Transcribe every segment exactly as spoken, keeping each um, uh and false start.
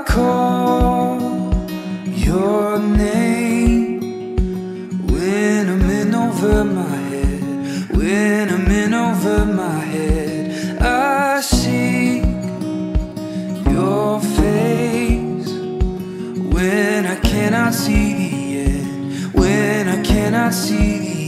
call your name when I'm in over my head, when I'm in over my head. I seek your face when I cannot see the end, when I cannot see the end.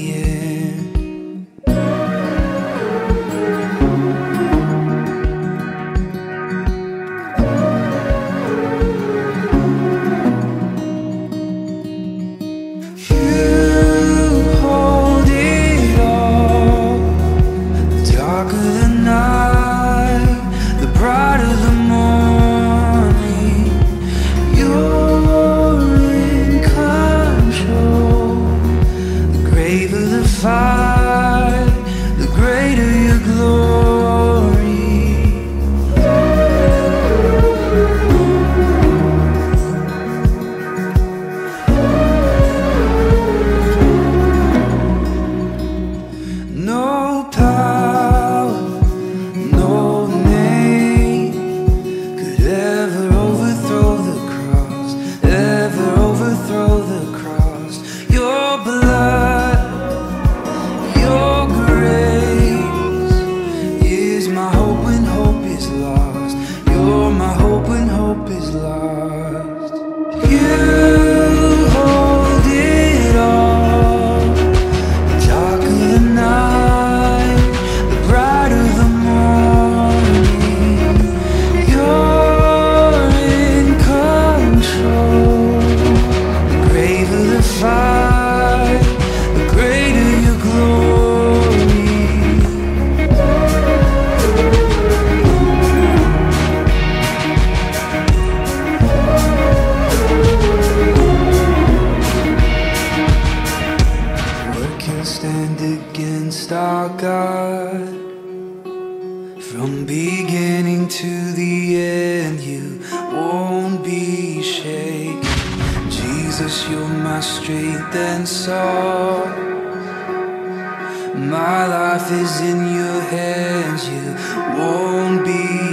The greater your glory. No power, no name could ever overthrow the cross, ever overthrow the cross. Your blood, my hope when hope is lost. You're my hope when hope is lost. You hold it all. The darker the night, the brighter the morning. You're in control. The graver the fight, the greater your glory. Stand against our God. From beginning to the end, you won't be shaken. Jesus, you're my strength and soul. My life is in your hands, you won't be